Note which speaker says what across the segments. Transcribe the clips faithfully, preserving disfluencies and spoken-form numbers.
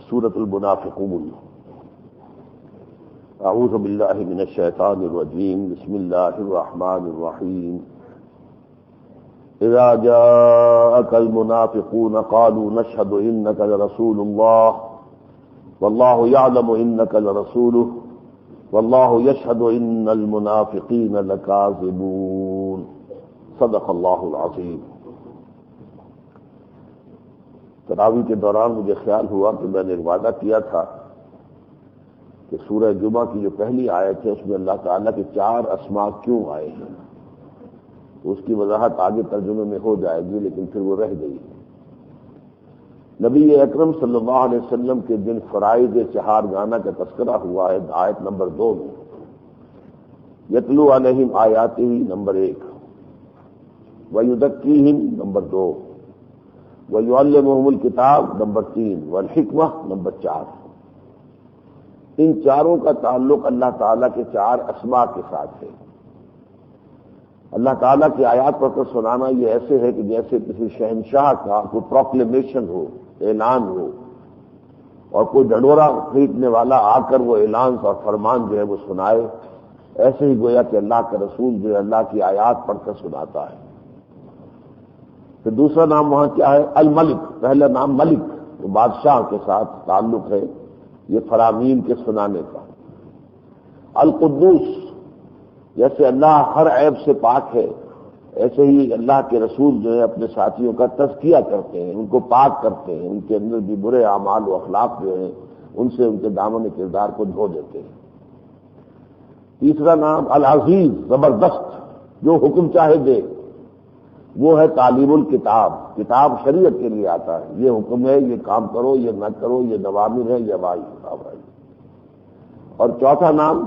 Speaker 1: سورۃ المنافقون۔ اعوذ باللہ من الشیطان الرجیم، بسم اللہ الرحمن الرحیم۔ اذا جاءك المنافقون قالوا نشهد انك لرسول الله والله يعلم انك لرسوله والله يشهد ان المنافقين لكاذبون۔ صدق اللہ العظیم۔ تراویح کے دوران مجھے خیال ہوا کہ میں نے وعدہ کیا تھا کہ سورہ جمعہ کی جو پہلی آیت ہے اس میں اللہ تعالیٰ کے چار اسماء کیوں آئے ہیں، اس کی وضاحت آگے ترجمے میں ہو جائے گی، لیکن پھر وہ رہ گئی۔ نبی اکرم صلی اللہ علیہ وسلم کے جن فرائض چہار گانہ کا تذکرہ ہوا ہے آیت نمبر دو میں، یتلو علیہم آیاتہ نمبر ایک، ویزکیہم نمبر دو، وَيُعَلِّمُهُمُ الْكِتَابَ نمبر تین، وَالْحِکْمَةَ نمبر چار۔ ان چاروں کا تعلق اللہ تعالیٰ کے چار اسماء کے ساتھ ہے۔ اللہ تعالیٰ کی آیات پڑھ کر سنانا یہ ایسے ہے کہ جیسے کسی شہنشاہ کا کوئی پروکلیمیشن ہو، اعلان ہو، اور کوئی ڈھڈورا خریدنے والا آ کر وہ اعلان اور فرمان جو ہے وہ سنائے، ایسے ہی گویا کہ اللہ کا رسول جو ہے اللہ کی آیات پڑھ کر سناتا ہے۔ پھر دوسرا نام وہاں کیا ہے؟ الملک۔ پہلا نام ملک، وہ بادشاہ کے ساتھ تعلق ہے یہ فرامین کے سنانے کا۔ القدوس، جیسے اللہ ہر عیب سے پاک ہے، ایسے ہی اللہ کے رسول جو ہے اپنے ساتھیوں کا تزکیہ کرتے ہیں، ان کو پاک کرتے ہیں، ان کے اندر بھی برے اعمال و اخلاق جو ہیں ان سے ان کے دامن کردار کو دھو دیتے ہیں۔ تیسرا نام العزیز، زبردست، جو حکم چاہے دے، وہ ہے تعلیم الکتاب۔ کتاب شریعت کے لیے آتا ہے، یہ حکم ہے، یہ کام کرو، یہ نہ کرو، یہ نوامر ہے، یہ نواہی۔ اور چوتھا نام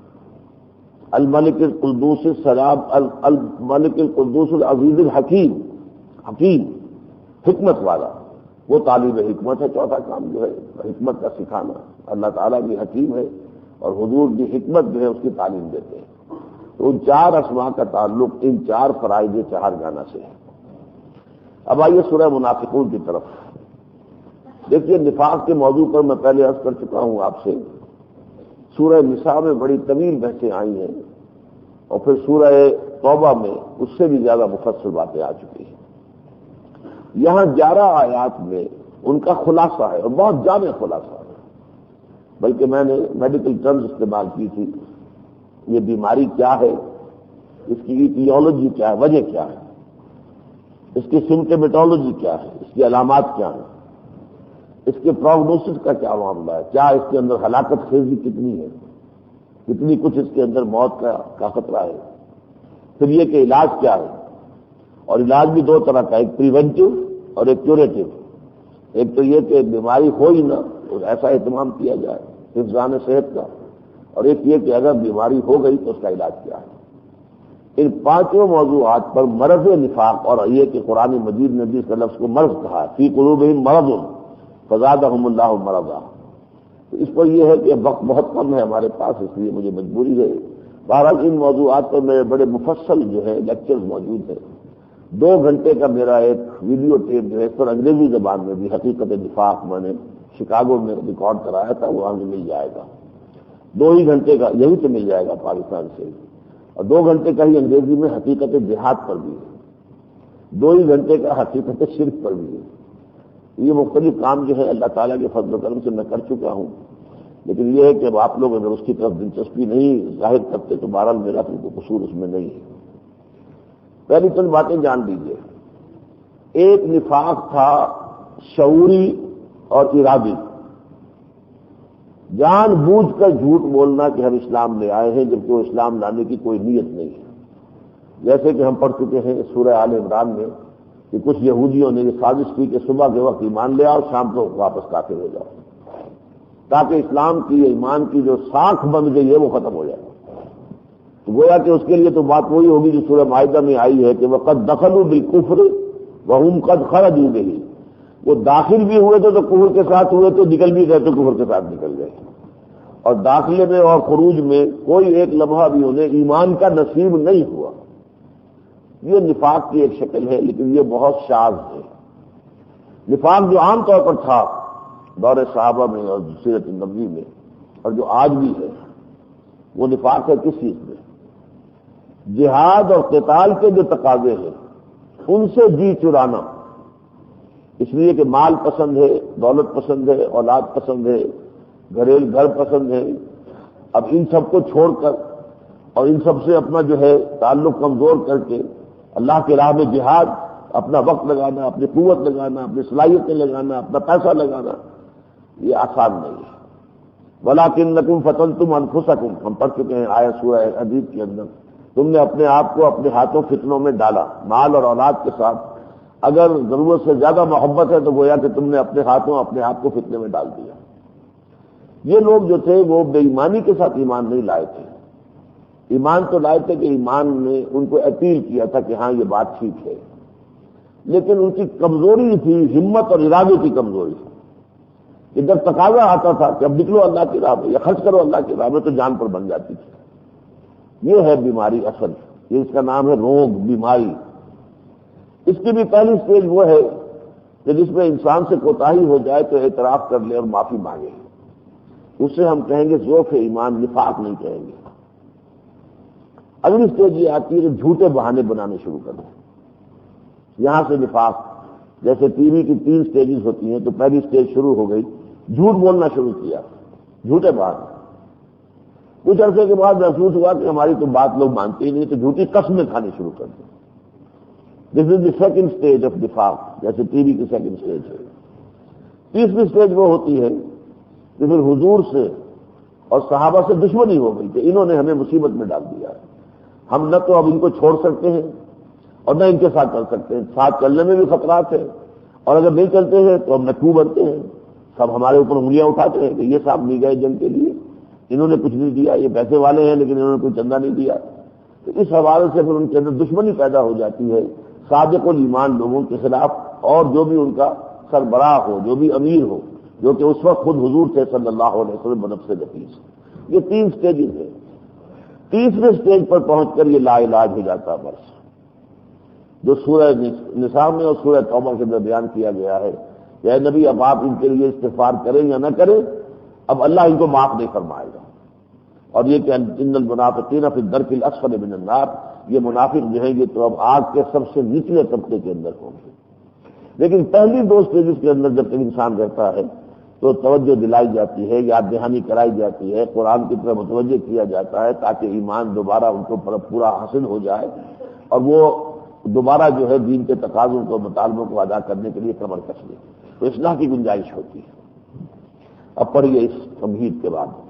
Speaker 1: الملک القدوس السلام، الملک القدوس العزیز الحکیم، حکیم، حکمت والا، وہ تعلیم حکمت ہے۔ چوتھا کام جو ہے حکمت کا سکھانا۔ اللہ تعالیٰ بھی حکیم ہے اور حضور بھی حکمت جو ہے اس کی تعلیم دیتے ہیں۔ تو ان چار اسماء کا تعلق ان چار فرائض چہار گانہ سے ہے۔ اب آئیے سورہ منافقون کی طرف۔ دیکھیے نفاق کے موضوع پر میں پہلے عرض کر چکا ہوں آپ سے، سورہ نساء میں بڑی طویل بحثیں آئی ہیں، اور پھر سورہ توبہ میں اس سے بھی زیادہ مفصل باتیں آ چکی ہیں۔ یہاں گیارہ آیات میں ان کا خلاصہ ہے، اور بہت جامع خلاصہ ہے، بلکہ میں نے میڈیکل ٹرمز استعمال کی تھی۔ یہ بیماری کیا ہے، اس کی ایٹیولوجی کیا ہے، وجہ کیا ہے، اس کی سمپٹومیٹولوجی کیا ہے، اس کی علامات کیا ہیں، اس کے پروگنوسس کا کیا معاملہ ہے، کیا اس کے اندر ہلاکت خیزی کتنی ہے، کتنی کچھ اس کے اندر موت کا کا خطرہ ہے، پھر یہ کہ علاج کیا ہے، اور علاج بھی دو طرح کا، ایک پریونٹیو اور ایک کیوریٹو۔ ایک تو یہ کہ بیماری ہو ہی نہ، اور ایسا اہتمام کیا جائے حفظان صحت کا، اور ایک یہ کہ اگر بیماری ہو گئی تو اس کا علاج کیا ہے۔ ان پانچوں موضوعات پر مرض نفاق، اور یہ کہ قرآن مجید نے بھی اس لفظ کو مرض کہا، فی قلوبہم مرض فزادہم اللہ مرضا۔ تو اس پر یہ ہے کہ وقت بہت کم ہے ہمارے پاس، اس لیے مجھے مجبوری ہے۔ بہرحال ان موضوعات پر میرے بڑے مفصل جو ہے لیکچرز موجود ہیں۔ دو گھنٹے کا میرا ایک ویڈیو ٹیپ جو ہے اس پر انگریزی زبان میں بھی حقیقت نفاق میں نے شکاگو میں ریکارڈ کرایا تھا، وہاں سے مل جائے گا۔ دو ہی گھنٹے کا یہی سے مل جائے گا پاکستان سے، اور دو گھنٹے کا ہی انگریزی میں حقیقت جہاد پر بھی ہے، دو ہی گھنٹے کا حقیقت شرک پر بھی ہے۔ یہ مختلف کام جو ہے اللہ تعالیٰ کے فضل و کرم سے میں کر چکا ہوں، لیکن یہ ہے کہ اب آپ لوگ اگر اس کی طرف دلچسپی نہیں ظاہر کرتے تو بہرحال میرا تو کوئی قصور اس میں نہیں ہے۔ پہلی چند باتیں جان لیجیے۔ ایک نفاق تھا شعوری اور ارادی، جان بوجھ کر جھوٹ بولنا کہ ہم اسلام لے آئے ہیں جبکہ وہ اسلام لانے کی کوئی نیت نہیں ہے۔ جیسے کہ ہم پڑھ چکے ہیں سورہ آل عمران میں کہ کچھ یہودیوں نے یہ سازش کی کہ صبح کے وقت ایمان لے آؤ، شام کو واپس کافر ہو جاؤ، تاکہ اسلام کی ایمان کی جو ساکھ بن گئی ہے وہ ختم ہو جائے۔ تو گویا کہ اس کے لیے تو بات وہی ہوگی جو سورہ مائدہ میں آئی ہے کہ وَقَدْ دَخَلُوا بِالْكُفْرِ وَهُمْ قَدْ خَرَجُوا بِهِ۔ وہ داخل بھی ہوئے تھے تو کفر کے ساتھ ہوئے، تو نکل بھی گئے تو کفر کے ساتھ نکل گئے، اور داخلے میں اور خروج میں کوئی ایک لمحہ بھی انہیں ایمان کا نصیب نہیں ہوا۔ یہ نفاق کی ایک شکل ہے، لیکن یہ بہت شاذ ہے۔ نفاق جو عام طور پر تھا دور صحابہ میں اور سیرت نبوی میں اور جو آج بھی ہے، وہ نفاق ہے کس چیز میں؟ جہاد اور قتال کے جو تقاضے ہیں ان سے جی چرانا، اس لیے کہ مال پسند ہے، دولت پسند ہے، اولاد پسند ہے، گھریل گھر پسند ہے۔ اب ان سب کو چھوڑ کر اور ان سب سے اپنا جو ہے تعلق کمزور کر کے اللہ کی راہ میں جہاد، اپنا وقت لگانا، اپنی قوت لگانا، اپنی صلاحیتیں لگانا، اپنا پیسہ لگانا، یہ آسان نہیں ہے۔ وَلَٰكِنَّكُمْ فَتَنْتُمْ أَنفُسَكُمْ، ہم پڑھ چکے ہیں آیت سورہ حدید کے اندر، تم نے اپنے آپ کو اپنے ہاتھوں فتنوں میں ڈالا، مال اور اولاد کے ساتھ اگر ضرورت سے زیادہ محبت ہے تو گویا کہ تم نے اپنے ہاتھوں اپنے آپ کو فتنے میں ڈال دیا۔ یہ لوگ جو تھے وہ بے ایمانی کے ساتھ ایمان نہیں لائے تھے، ایمان تو لائے تھے کہ ایمان نے ان کو اپیل کیا تھا کہ ہاں یہ بات ٹھیک ہے، لیکن ان کی کمزوری تھی، ہمت اور ارادے کی کمزوری تھی۔ ادھر تقاضا آتا تھا کہ اب نکلو اللہ کی راہ میں یا خرچ کرو اللہ کی راہ میں، تو جان پر بن جاتی تھی۔ یہ ہے بیماری اصل، یہ اس کا نام ہے روگ، بیماری۔ اس کی بھی پہلی سٹیج وہ ہے کہ جس میں انسان سے کوتاہی ہو جائے تو اعتراف کر لے اور معافی مانگے، اسے ہم کہیں گے ذوق ایمان، نفاق نہیں کہیں گے۔ اگلی سٹیج یہ آتی ہے کہ جھوٹے بہانے بنانے شروع کر دیں، یہاں سے نفاق۔ جیسے ٹی وی کی تین سٹیجز ہوتی ہیں، تو پہلی سٹیج شروع ہو گئی، جھوٹ بولنا شروع کیا، جھوٹے بہانے۔ کچھ عرصے کے بعد محسوس ہوا کہ ہماری تو بات لوگ مانتے ہی نہیں، تو جھوٹی قسمیں کھانی شروع کر دیں۔ This is the second stage of نفاق، جیسے ٹی وی کی سیکنڈ اسٹیج ہے۔ تیسری اسٹیج وہ ہوتی ہے کہ پھر حضور سے اور صحابہ سے دشمنی ہو گئی کہ انہوں نے ہمیں مصیبت میں ڈال دیا ہے، ہم نہ تو اب ان کو چھوڑ سکتے ہیں اور نہ ان کے ساتھ چل سکتے ہیں، ساتھ چلنے میں بھی خطرات ہیں، اور اگر نہیں چلتے ہیں تو ہم نٹو بنتے ہیں، سب ہمارے اوپر انگلیاں اٹھاتے ہیں کہ یہ صاحب نہیں گئے جنگ کے لیے، انہوں نے کچھ نہیں دیا، یہ پیسے والے ہیں لیکن انہوں نے کوئی چندہ نہیں دیا۔ تو اس حوالے سے پھر ان کے اندر دشمنی پیدا ہو جاتی ہے صادق الایمان لوگوں کے خلاف، اور جو بھی ان کا سربراہ ہو، جو بھی امیر ہو، جو کہ اس وقت خود حضور تھے صلی اللہ علیہ وسلم بنفس نفیس۔ یہ تین سٹیجز ہیں۔ تیسرے سٹیج پر پہنچ کر یہ لا علاج ہو جاتا بس، جو سورہ نساء میں اور سورہ توبہ کے اندر بیان کیا گیا ہے کہ اے نبی اب آپ ان کے لیے استغفار کریں یا نہ کریں، اب اللہ ان کو معاف نہیں فرمائے گا۔ اور یہ کہ ان المنافقین فی الدرک الاسفل من النار، یہ منافق جو ہیں یہ تو اب آگ کے سب سے نچلے طبقے کے اندر ہوں گے۔ لیکن پہلی دو سٹیجز کے اندر جب تک انسان رہتا ہے تو توجہ دلائی جاتی ہے، یاد دہانی کرائی جاتی ہے، قرآن کی طرف متوجہ کیا جاتا ہے تاکہ ایمان دوبارہ ان کو پورا حاصل ہو جائے اور وہ دوبارہ جو ہے دین کے تقاضوں کو، مطالبوں کو ادا کرنے کے لیے کمر کس لے، تو اصلاح کی گنجائش ہوتی ہے۔ اب پڑھیے اس تمہید کے بعد،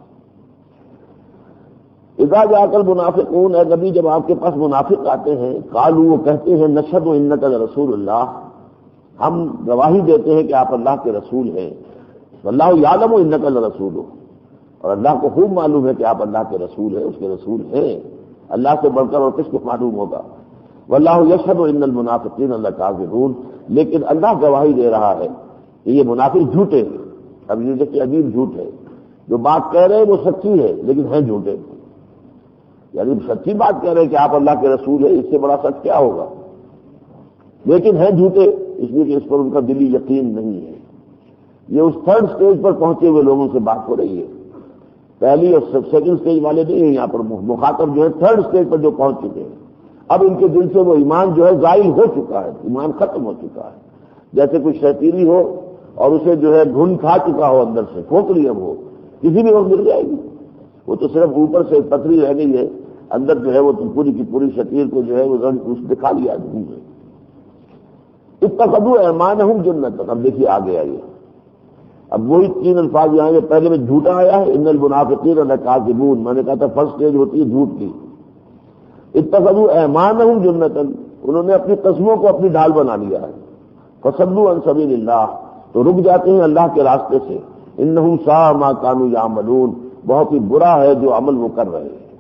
Speaker 1: اذا جاءک المنافقون، اے نبی جب آپ کے پاس منافق آتے ہیں، قالوا وہ کہتے ہیں نشہد انک لرسول اللہ، ہم گواہی دیتے ہیں کہ آپ اللہ کے رسول ہیں، واللہ یعلم انک لرسول، اور اللہ کو خوب معلوم ہے کہ آپ اللہ کے رسول ہیں، اس کے رسول ہیں، اللہ سے بڑھ کر اور کس کو معلوم ہوگا۔ واللہ یشہد ان المنافقین لکاذبون، لیکن اللہ گواہی دے رہا ہے کہ یہ منافق جھوٹے ہیں۔ اب یہ دیکھیں عجیب جھوٹ ہے، جو بات کہہ رہے ہیں وہ سچی ہے لیکن ہیں جھوٹے، یعنی سچی بات کہہ رہے ہیں کہ آپ اللہ کے رسول ہیں، اس سے بڑا سچ کیا ہوگا، لیکن ہیں جھوٹے، اس لیے کہ اس پر ان کا دلی یقین نہیں ہے۔ یہ اس تھرڈ سٹیج پر پہنچے ہوئے لوگوں سے بات ہو رہی ہے، پہلی اور سیکنڈ سٹیج والے نہیں ہیں یہاں پر، مخاطب جو ہے تھرڈ سٹیج پر جو پہنچ چکے ہیں۔ اب ان کے دل سے وہ ایمان جو ہے زائل ہو چکا ہے، ایمان ختم ہو چکا ہے، جیسے کوئی شیطینی ہو اور اسے جو ہے گھن کھا چکا ہو اندر سے، کھوکھلی اب ہو، کسی بھی وقت مل جائے گی، وہ تو صرف اوپر سے پتری رہ گئی ہے، اندر جو ہے وہ پوری کی پوری شتیر کو جو ہے وہ رنگ اس دکھا لیا آدمی ہے۔ اتخذوا ایمانہم جنۃ، اب دیکھیے آگے آئیے، اب وہی تین الفاظ یہاں یہ پہلے میں جھوٹا آیا ہے، ان المنافقین لکاذبون، میں نے کہا تھا فرسٹ سٹیج ہوتی ہے جھوٹ کی۔ اتخذوا ایمانہم جنۃ، انہوں نے اپنی قسموں کو اپنی ڈھال بنا لیا ہے، فصدوا عن سبیل اللہ، تو رک جاتے ہیں اللہ کے راستے سے، انہم ساء ما کانوا یعملون، بہت ہی برا ہے جو عمل وہ کر رہے ہیں۔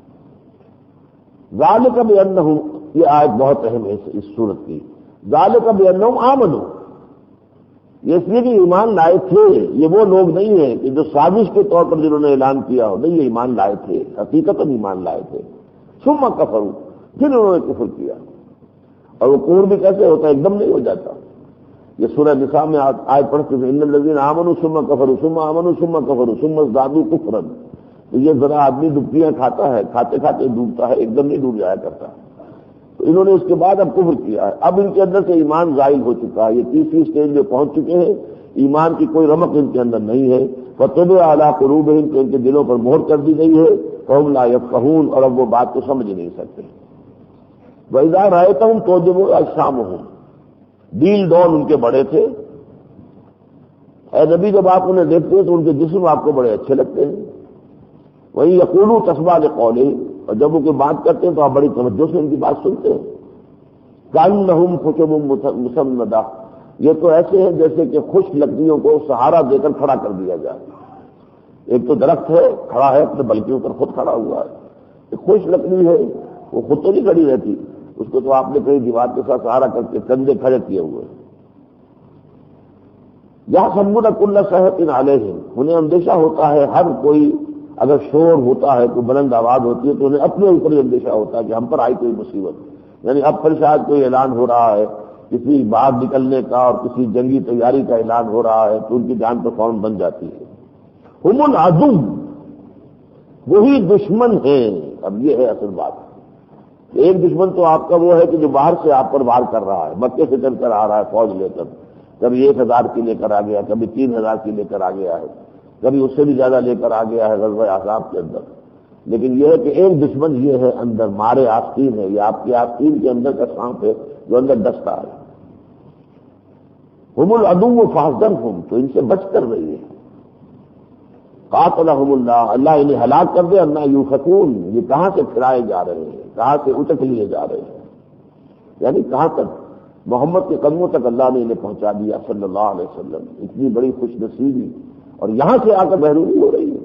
Speaker 1: ذالک بانہم، یہ آیت بہت اہم ہے اس صورت کی، ذالک بانہم آمنوا، یہ اس لیے کہ ایمان لائے تھے، یہ وہ لوگ نہیں ہیں کہ جو سازش کے طور پر جنہوں نے اعلان کیا ہو، نہیں، یہ ایمان لائے تھے، حقیقتاً ایمان لائے تھے، ثم کفروا، پھر انہوں نے کفر کیا، اور وہ کفر بھی کیسے ہوتا ہے، ایک دم نہیں ہو جاتا، یہ سورہ نساء میں آیت پڑھتے تھے ان الذین آمنوا ثم کفروا ثم آمنوا ثم کفروا ثم ازدادوا کفرا، تو یہ ذرا آدمی ڈبکیاں کھاتا ہے، کھاتے کھاتے ڈوبتا ہے، ایک دم نہیں ڈوب جایا کرتا. تو انہوں نے اس کے بعد اب کفر کیا ہے، اب ان کے اندر سے ایمان زائل ہو چکا ہے، یہ تیسری اسٹیج میں پہنچ چکے ہیں، ایمان کی کوئی رمق ان کے اندر نہیں ہے. فطبع علی قلوبہم، کہ ان کے دلوں پر مہر کر دی گئی ہے، فہم لا یفقہون، اور اب وہ بات کو سمجھ نہیں سکتے. وَإِذَا رَأَيْتَهُمْ تُعْجِبُكَ أَجْسَامُهُمْ، ڈیل ڈون ان کے بڑے تھے. اے نبی جب آپ انہیں دیکھتے ہیں تو ان کے جسم آپ کو بڑے اچھے لگتے ہیں. وہی یقولوا تسمع لقولہم، اور جب وہ کوئی بات کرتے ہیں تو آپ بڑی توجہ سے ان کی بات سنتے ہیں. کأنہم خشب مسندہ، یہ تو ایسے ہیں جیسے کہ خشک لکڑیوں کو سہارا دے کر کھڑا کر دیا جائے. ایک تو درخت ہے کھڑا ہے اپنے بل کے اوپر خود کھڑا ہوا ہے، ایک خشک لکڑی ہے وہ خود تو نہیں کھڑی رہتی، اس کو تو آپ نے کہیں دیوار کے ساتھ سہارا کر کے کندھے کھڑے کیے ہوئے. یا سمون کل صیحۃ علیہم، انہیں اندیشہ ہوتا ہے ہر کوئی، اگر شور ہوتا ہے کوئی بلند آواز ہوتی ہے تو انہیں اپنے اوپر ہی اندیشہ ہوتا ہے کہ ہم پر آئی کوئی مصیبت. یعنی اب پھر شاید کوئی اعلان ہو رہا ہے کسی باہر نکلنے کا اور کسی جنگی تیاری کا اعلان ہو رہا ہے تو ان کی جان تو فوراً بن جاتی ہے. ہم العدو، وہی دشمن ہیں. اب یہ ہے اصل بات، ایک دشمن تو آپ کا وہ ہے کہ جو باہر سے آپ پر وار کر رہا ہے، مکے سے چل کر آ رہا ہے فوج لے کر، کبھی ایک ہزار کی لے کر آ گیا، کبھی تین ہزار کی لے کر آ گیا ہے، کبھی اس سے بھی زیادہ لے کر آ گیا ہے غزوہ احزاب کے اندر. لیکن یہ ہے کہ ایک دشمن یہ ہے اندر مارے آستین ہے، یہ آپ کی آستین کے اندر کا سانپ ہے جو اندر ڈستا ہے. ہم العدو فاحذرہم، تو ان سے بچ کر رہیے. قاتلہم اللہ، اللہ انہیں ہلاک کر دے. انا یوفکون، یہ کہاں سے پھرائے جا رہے ہیں، کہاں سے اٹک لیے جا رہے ہیں، یعنی کہاں تک محمد کے قدموں تک اللہ نے انہیں پہنچا دیا صلی اللہ علیہ وسلم. اتنی بڑی خوش نصیبی، اور یہاں سے آ کر محرومی ہو رہی ہے.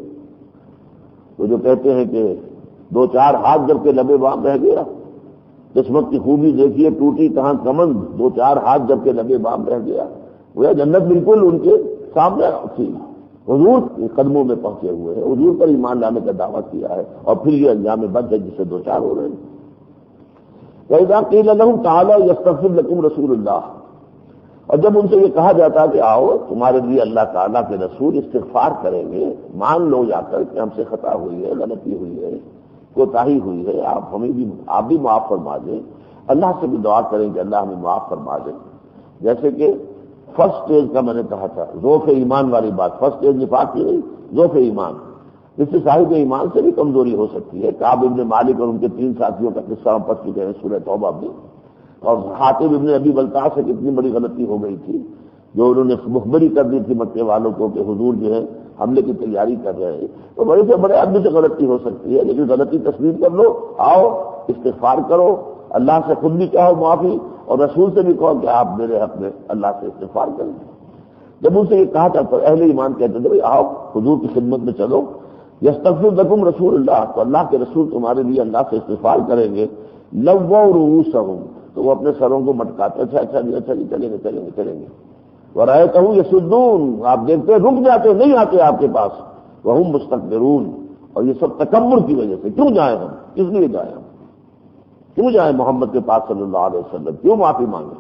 Speaker 1: وہ جو کہتے ہیں کہ دو چار ہاتھ جب کے لبے بام رہ گیا، قسمت کی خوبی دیکھیے ٹوٹی کہاں کمند، دو چار ہاتھ جب کے لبے بام رہ گیا. وہ جنت بالکل ان کے سامنے تھی، حضور کے قدموں میں پہنچے ہوئے ہیں، حضور پر ایمان لانے کا دعویٰ کیا ہے، اور پھر یہ انجام بد ہے جس سے دو چار ہو رہے ہیں. وَإِذَا قِيلَ لَهُمْ تَعَالَوْا يَسْتَغْفِرْ لَكُمْ رَسُولُ اللَّهِ، اور جب ان سے یہ کہا جاتا ہے کہ آؤ تمہارے لیے اللہ تعالیٰ کے رسول استغفار کریں گے، مان لو جا کر کہ ہم سے خطا ہوئی ہے، غلطی ہوئی ہے، کوتاہی ہوئی ہے، آپ ہمیں بھی آپ بھی معاف فرما دیں. اللہ سے بھی دعا کریں کہ اللہ ہمیں معاف فرما دیں. جیسے کہ فرسٹ اسٹیج کا میں نے کہا تھا، ذوق ایمان والی بات، فرسٹ اسٹیج نفاق کی نہیں، ذوق ایمان. اس سے صاحب ایمان سے بھی کمزوری ہو سکتی ہے. کعب ابن مالک اور ان کے تین ساتھیوں کا قصہ ہم پڑھ چکے ہیں سورہ توبہ میں، اور حاتب ابن ابی بلتع سے کتنی بڑی غلطی ہو گئی تھی، جو انہوں نے مخبری کر دی تھی مکے والوں کو کہ حضور جو ہے حملے کی تیاری کر رہے ہیں. تو بڑے سے بڑے آدمی سے غلطی ہو سکتی ہے، لیکن غلطی تسلیم کر لو، آؤ استغفار کرو، اللہ سے خود بھی چاہو معافی، اور رسول سے بھی کہو کہ آپ میرے حق میں اللہ سے استغفار کریں. جب ان سے یہ کہا تھا تو اہل ایمان کہتے تھے بھائی آؤ حضور کی خدمت میں چلو. یستغفر لکم رسول اللہ، تو اللہ کے رسول تمہارے لیے اللہ سے استغفار کریں گے. لووا رؤوسہم، تو وہ اپنے سروں کو مٹکاتے، اچھا اچھا جی اچھا جی چلیں گے چلیں گے چلیں گے. ورأیتہم یصدون، آپ دیکھتے رک جاتے، نہیں آتے آپ کے پاس. وہم مستکبرون، اور یہ سب تکبر کی وجہ سے. کیوں جائیں ہم، کس لیے جائیں ہم، کیوں جائیں محمد کے پاس صلی اللہ علیہ وسلم، کیوں معافی مانگیں.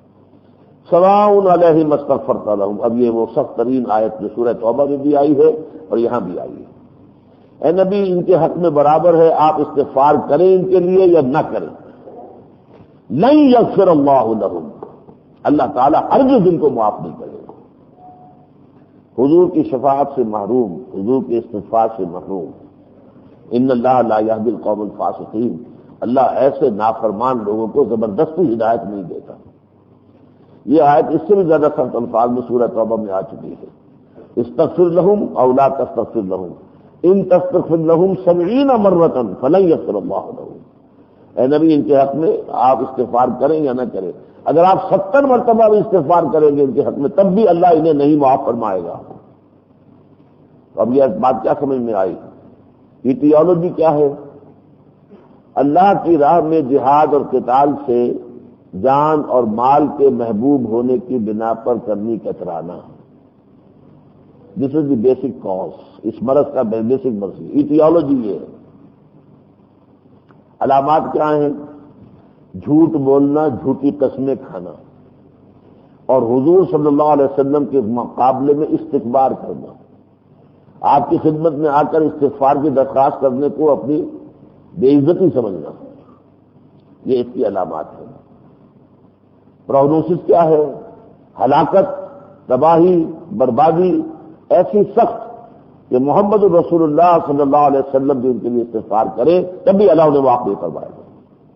Speaker 1: سواء علیہم استغفرت لہم، اب یہ وہ سخت ترین آیت جو سورہ توبہ میں بھی آئی ہے اور یہاں بھی آئی ہے. اے نبی ان کے حق میں برابر ہے آپ استغفار کریں ان کے لیے یا نہ کریں. لن یغفر اللہ لہم، اللہ تعالیٰ ہرگز ان کو معاف نہیں کرے گا. حضور کی شفاعت سے محروم، حضور کے استغفار سے محروم. ان اللہ لا یہدی القوم الفاسقین، اللہ ایسے نافرمان لوگوں کو زبردستی ہدایت نہیں دیتا. یہ آیت اس سے بھی زیادہ سخت الفاظ میں سورہ توبہ میں آ چکی ہے. استغفر لہم او لا تستغفر لہم ان تستغفر لہم سبعین مرۃ فلن یغفر اللہ لہم. اے نبی ان کے حق میں آپ استغفار کریں یا نہ کریں، اگر آپ ستر مرتبہ بھی استغفار کریں گے ان کے حق میں تب بھی اللہ انہیں نہیں معاف فرمائے گا. اب یہ بات کیا سمجھ میں آئی؟ ایٹیولوجی کیا ہے؟ اللہ کی راہ میں جہاد اور قتال سے جان اور مال کے محبوب ہونے کی بنا پر کرنی کترانا. دس از دی بیسک کاز، اس مرض کا بیسک مرض. ایٹیولوجی یہ ہے. علامات کیا ہیں؟ جھوٹ بولنا، جھوٹی قسمیں کھانا. اور حضور صلی اللہ علیہ وسلم کے مقابلے میں استکبار کرنا، آپ کی خدمت میں آ کر استغفار کی درخواست کرنے کو اپنی بے عزتی سمجھنا، یہ اس کی علامات ہیں۔ پروگنوسس کیا ہے؟ ہلاکت، تباہی، بربادی ایسی سخت کہ محمد رسول اللہ صلی اللہ علیہ وسلم بھی ان کے لیے استغفار کرے تب بھی اللہ نے معاف نہیں فرمائے گا۔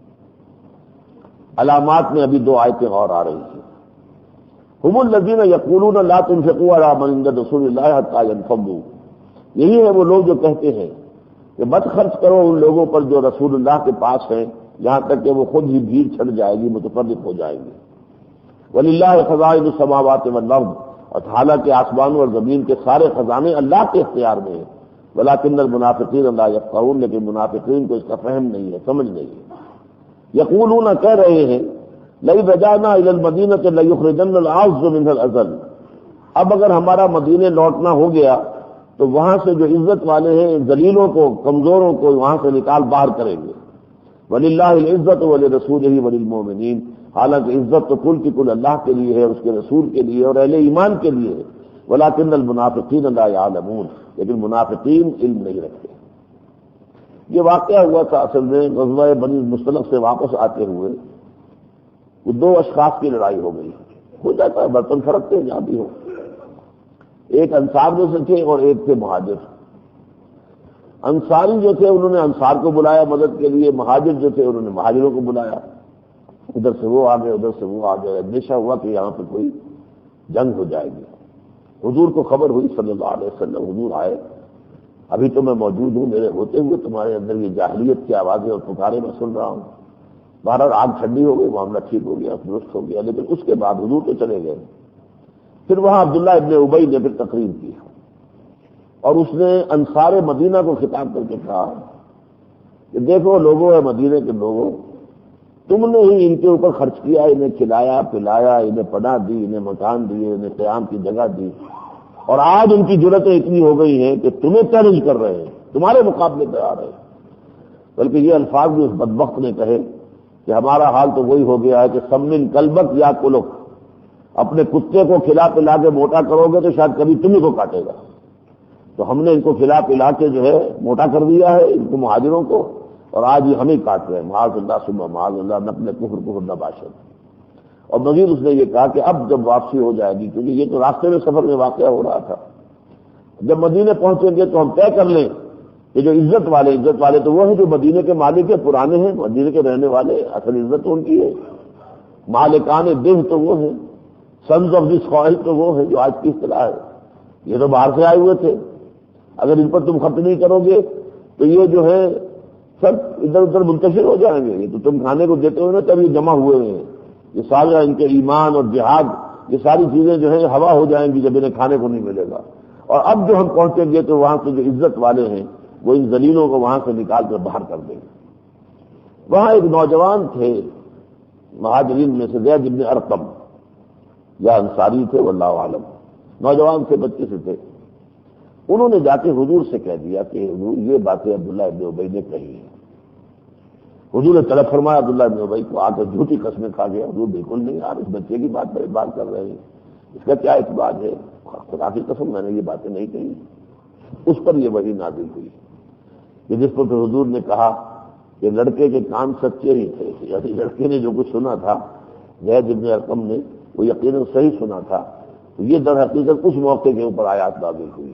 Speaker 1: علامات میں ابھی دو آیتیں اور آ رہی ہیں۔ ہم الذین یقولون لا تنفقوا علی من عند رسول اللہ حتی ينفضوا، یہی ہے وہ لوگ جو کہتے ہیں کہ مت خرچ کرو ان لوگوں پر جو رسول اللہ کے پاس ہیں یہاں تک کہ وہ خود ہی بھیڑ چھڑ جائے گی، متفرق ہو جائیں گے۔ وَلِلَّهِ خَزَائِنُ السَّمَاوَاتِ وَالْأَرْضِ، اور حالانکہ آسمانوں اور زمین کے سارے خزانے اللہ کے اختیار میں ہیں۔ وَلَٰكِنَّ الْمُنَافِقِينَ لَا يَفْقَهُونَ، لیکن منافقین کو اس کا فہم نہیں ہے، سمجھ نہیں ہے۔ یقولون، کہہ رہے ہیں، لَئِن رَجَعْنَا إِلَى الْمَدِينَةِ لَيُخْرِجَنَّ الْأَعَزُّ مِنْهَا الْأَذَلَّ، اب اگر ہمارا مدینے لوٹنا ہو گیا تو وہاں سے جو عزت والے ہیں ذلیلوں کو، کمزوروں کو وہاں سے نکال باہر کریں گے۔ وَلِلَّهِ الْعِزَّةُ وَلِرَسُولِهِ وَلِلْمُؤْمِنِينَ، حالانکہ عزت تو کل کی کل اللہ کے لیے ہے، اس کے رسول کے لیے اور اہل ایمان کے لیے ہے۔ وَلَٰكِنَّ الْمُنَافِقِينَ لَا يَعْلَمُونَ، لیکن منافقین علم نہیں رکھتے۔ یہ واقعہ ہوا تھا اصل میں غزوہ بنی مصطلق سے واپس آتے ہوئے، وہ دو اشخاص کی لڑائی ہو گئی۔ ہو جاتا ہے، برتن فرقتے ہیں جہاں بھی ہو۔ ایک انصار میں سے تھے اور ایک تھے مہاجر۔ انصاری جو تھے انہوں نے انصار کو بلایا مدد کے لیے، مہاجر جو تھے انہوں نے مہاجروں کو بلایا۔ ادھر سے وہ آ گئے، ادھر سے وہ آ گئے، اندیشہ ہوا کہ یہاں پہ کوئی جنگ ہو جائے گی۔ حضور کو خبر ہوئی صلی اللہ علیہ وسلم، حضور آئے، ابھی تو میں موجود ہوں، میرے ہوتے ہوئے تمہارے اندر یہ جاہلیت کی آوازیں اور پکارے میں سن رہا ہوں۔ بہرحال آگ ٹھنڈی ہو گئی، معاملہ ٹھیک ہو گیا، درست ہو گیا، لیکن اس کے بعد حضور تو چلے گئے۔ پھر وہاں عبداللہ ابن ابی نے پھر تقریر کی اور اس نے انصار مدینہ کو خطاب کر کے کہا کہ دیکھو لوگوں ہے مدینے کے لوگوں، تم نے ہی ان کے اوپر خرچ کیا، انہیں کھلایا پلایا، انہیں پناہ دی، انہیں مکان دیے، انہیں قیام کی جگہ دی، اور آج ان کی جرتیں اتنی ہو گئی ہیں کہ تمہیں چیلنج کر رہے ہیں، تمہارے مقابلے پہ آ رہے ہیں۔ بلکہ یہ الفاظ بھی اس بدبخت نے کہے کہ ہمارا حال تو وہی ہو گیا ہے کہ سمن کلبک یا کلک، اپنے کتے کو کھلا پلا کے موٹا کرو گے تو شاید کبھی تمہیں کو کاٹے گا۔ تو ہم نے ان کو کھلا پلا کے جو ہے موٹا کر دیا ہے ان کو، مہاجروں کو، اور آج یہ ہمیں کاٹ رہے ہیں۔ معاذ اللہ ثم معاذ اللہ، نقل کفر کفر نہ باشد۔ اور مزید اس نے یہ کہا کہ اب جب واپسی ہو جائے گی، کیونکہ یہ تو راستے میں سفر میں واقعہ ہو رہا تھا، جب مدینے پہنچیں گے تو ہم طے کر لیں کہ جو عزت والے عزت والے تو وہ ہیں جو مدینے کے مالک کے پرانے ہیں، مدینے کے رہنے والے، اصل عزت تو ان کی ہے، مالکان دہ تو وہ ہیں، سنز آف دس سوائل تو وہ ہیں جو آج کی اصطلاح ہے۔ یہ تو باہر سے آئے ہوئے تھے، اگر ان پر تم خرچ نہیں کرو گے تو یہ جو ہے سب ادھر ادھر منتشر ہو جائیں گے۔ یہ تو تم کھانے کو دیتے ہو نا تب یہ جمع ہوئے ہیں، یہ سارا ان کے ایمان اور جہاد، یہ ساری چیزیں جو ہیں ہوا ہو جائیں گی جب انہیں کھانے کو نہیں ملے گا۔ اور اب جو ہم پہنچیں گے تو وہاں سے جو عزت والے ہیں وہ ان ذلیلوں کو وہاں سے نکال کر باہر کر دیں گے۔ وہاں ایک نوجوان تھے مہاجرین میں سے، زید بن ارقم، یا انصاری تھے واللہ عالم، نوجوان تھے، بچے سے تھے۔ انہوں نے جا کے حضور سے کہہ دیا کہ حضور یہ باتیں عبداللہ ابن ابی نے کہی ہیں۔ حضور نے طلب فرمایا عبداللہ ابن ابی کو، آ کر جھوٹی قسمیں کھا گیا۔ حضور بالکل نہیں، آپ اس بچے کی بات پر بات کر رہے ہیں، اس کا کیا اعتبار ہے؟ خدا کی قسم میں نے یہ باتیں نہیں کہی۔ اس پر یہ وحی نازل ہوئی کہ جس پر تو حضور نے کہا کہ لڑکے کے کان سچے ہی تھے، یعنی لڑکے نے جو کچھ سنا تھا زید بن ارقم نے وہ یقیناً صحیح سنا تھا۔ تو یہ در حقیقت اس موقع کے اوپر آیات نازل ہوئی۔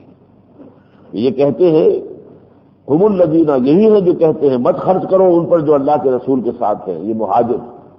Speaker 1: یہ کہتے ہیں ہم الذین، یہی ہے جو کہتے ہیں مت خرچ کرو ان پر جو اللہ کے رسول کے ساتھ ہیں، یہ مہاجر،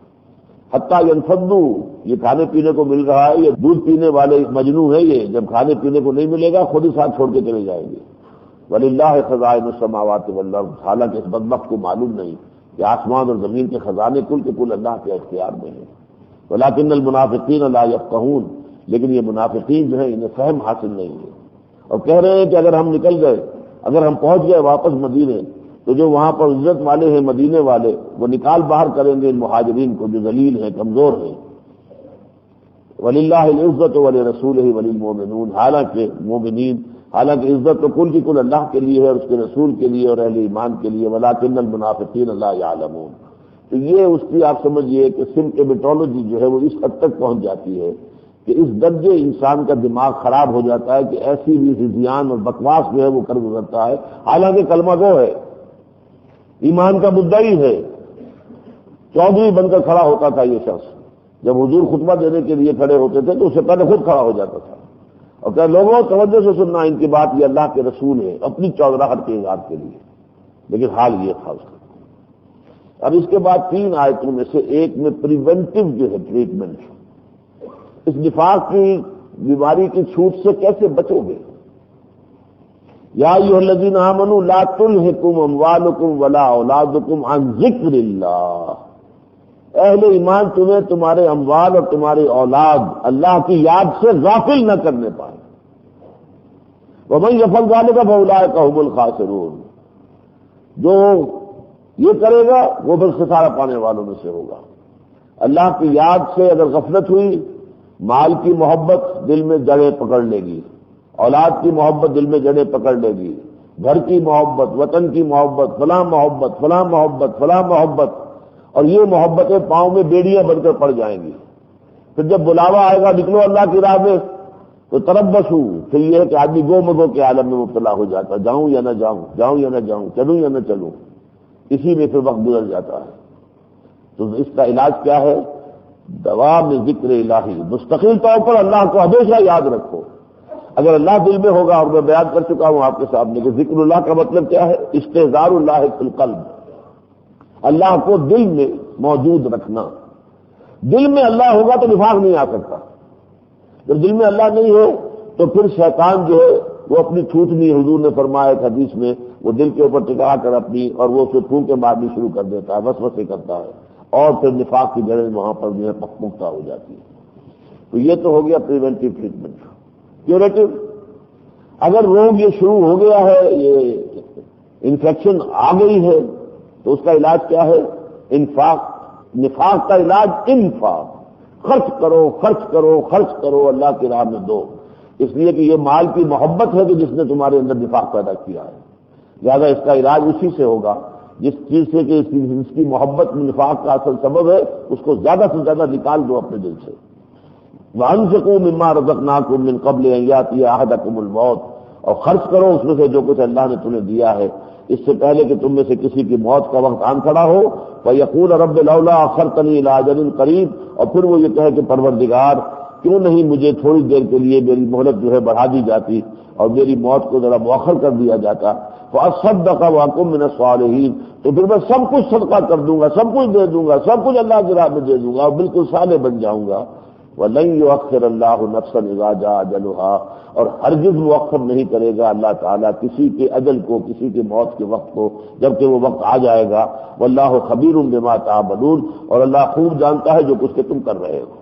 Speaker 1: حتیٰ ینفضوا، یہ کھانے پینے کو مل رہا ہے، یہ دودھ پینے والے مجنو ہے، یہ جب کھانے پینے کو نہیں ملے گا خود ہی ساتھ چھوڑ کے چلے جائیں گے۔ وَلِلَّهِ خَزَائِنُ السَّمَاوَاتِ وَالْأَرْضِ، حالانکہ اس بدبخت کو معلوم نہیں کہ آسمان اور زمین کے خزانے کل کے کل اللہ کے اختیار میں ہیں۔ وَلَٰكِنَّ الْمُنَافِقِينَ لَا يَفْقَهُونَ، لیکن یہ منافقین جو ہیں انہیں فہم حاصل نہیں ہے، اور کہہ رہے ہیں کہ اگر ہم نکل گئے، اگر ہم پہنچ گئے واپس مدینے تو جو وہاں پر عزت والے ہیں مدینے والے وہ نکال باہر کریں گے ان مہاجرین کو جو ذلیل ہیں، کمزور ہیں۔ وَلِلَّهِ الْعِزَّةُ وَلِرَسُولِهِ وَلِلْمُؤْمِنِينَ، حالانکہ مومنین، حالانکہ عزت تو کل کی کل اللہ کے لیے ہے اور اس کے رسول کے لیے اور اہل ایمان کے لیے۔ وَلَٰكِنَّ الْمُنَافِقِينَ لَا يَعْلَمُونَ، تو یہ اس کی آپ سمجھیے کہ سمپٹومیٹولوجی جو ہے وہ اس حد تک پہنچ جاتی ہے کہ اس درجے انسان کا دماغ خراب ہو جاتا ہے کہ ایسی بھی ہزیان اور بکواس جو ہے وہ کر گزرتا ہے، حالانکہ کلمہ گو ہے، ایمان کا مدعی ہے۔ چودھری بن کر کھڑا ہوتا تھا یہ شخص، جب حضور خطبہ دینے کے لیے کھڑے ہوتے تھے تو اس سے پہلے خود کھڑا ہو جاتا تھا اور کہ لوگوں توجہ سے سننا، ان کی بات، یہ اللہ کے رسول ہے، اپنی چودراہٹ کے اظہار کے لیے، لیکن حال یہ تھا اس کا۔ اب اس کے بعد تین آیتوں میں سے ایک میں پریونٹیو جو ہے ٹریٹمنٹ، اس نفاق کی بیماری کی چھوٹ سے کیسے بچو گے؟ یا ایھا الذین آمنوا لا تلھکم اموالکم ولا اولادکم عن ذکر اللہ، اہل ایمان تمہیں تمہارے اموال اور تمہاری اولاد اللہ کی یاد سے غافل نہ کرنے پائے۔ ومن یفعل ذلک فاولئک هم الخاسرون، جو یہ کرے گا وہ بس خسارہ پانے والوں میں سے ہوگا۔ اللہ کی یاد سے اگر غفلت ہوئی، مال کی محبت دل میں جڑیں پکڑ لے گی، اولاد کی محبت دل میں جڑیں پکڑ لے گی، گھر کی محبت، وطن کی محبت، فلاں محبت فلاں محبت فلاں محبت، اور یہ محبتیں پاؤں میں بیڑیاں بن کر پڑ جائیں گی۔ پھر جب بلاوا آئے گا نکلو اللہ کی راہ میں تو تربص ہوں، پھر یہ ہے کہ آدمی گو مگو کے عالم میں مبتلا ہو جاتا، جاؤں یا نہ جاؤں، جاؤں یا نہ جاؤں، چلوں یا نہ چلوں، اسی میں پھر وقت گزر جاتا ہے۔ تو اس کا علاج کیا ہے؟ دوام ذکر الہی، مستقل طور پر اللہ کو ہمیشہ یاد رکھو۔ اگر اللہ دل میں ہوگا، اور میں بیان کر چکا ہوں آپ کے سامنے کہ ذکر اللہ کا مطلب کیا ہے؟ استحضار اللہ فی القلب، اللہ کو دل میں موجود رکھنا۔ دل میں اللہ ہوگا تو نفاق نہیں آ سکتا، جب دل میں اللہ نہیں ہو تو پھر شیطان جو ہے وہ اپنی ٹھوٹنی، حضور نے فرمایا ایک حدیث میں، وہ دل کے اوپر ٹکا کر اپنی، اور وہ اسے پھونکے مارنی شروع کر دیتا ہے، وسوسے کرتا ہے، اور پھر نفاق کی جڑیں وہاں پر جو ہے پختہ ہو جاتی ہے۔ تو یہ تو ہو گیا پریونٹیو ٹریٹمنٹ۔ کیوریٹو، اگر روگ یہ شروع ہو گیا ہے، یہ انفیکشن آ گئی ہے، تو اس کا علاج کیا ہے؟ انفاق۔ نفاق کا علاج انفاق، خرچ کرو خرچ کرو خرچ کرو، اللہ کی راہ میں دو، اس لیے کہ یہ مال کی محبت ہے کہ جس نے تمہارے اندر نفاق پیدا کیا ہے، لہذا اس کا علاج اسی سے ہوگا، جس چیز سے کہ اس کی محبت میں نفاق کا اصل سبب ہے، اس کو زیادہ سے زیادہ نکال دو اپنے دل سے۔ وَأَنفِقُوا مِمَّا رَزَقْنَاكُم مِّن قَبْلِ أَن يَأْتِيَ أَحَدَكُمُ الْمَوْتُ، اور خرچ کرو اس میں سے جو کچھ اللہ نے تمہیں دیا ہے، اس سے پہلے کہ تم میں سے کسی کی موت کا وقت آن کھڑا ہو۔ وَيَقُولَ رَبِّ لَوْلَا أَخَّرْتَنِي إِلَىٰ أَجَلٍ قَرِيبٍ، اور پھر وہ یہ کہے کہ پروردگار کیوں نہیں مجھے تھوڑی دیر کے لیے میری مہلت جو ہے بڑھا دی جاتی اور میری موت کو ذرا مؤخر کر دیا جاتا۔ فَأَصَّدَّقَ وَأَكُن مِّنَ الصَّالِحِينَ، تو پھر میں سب کچھ صدقہ کر دوں گا، سب کچھ دے دوں گا، سب کچھ اللہ کی راہ میں دے دوں گا اور بالکل صالح بن جاؤں گا۔ وَلَن يُؤَخِّرَ اللَّهُ نَفْسًا إِذَا جَاءَ أَجَلُهَا، اور ہرگز مؤخر نہیں کرے گا اللہ تعالیٰ کسی کے اجل کو، کسی کے موت کے وقت کو، جبکہ وہ وقت آ جائے گا۔ وَاللَّهُ خَبِيرٌ بِمَا تَعْمَلُونَ، اور اللہ خوب جانتا ہے جو کچھ کہ تم کر رہے ہو۔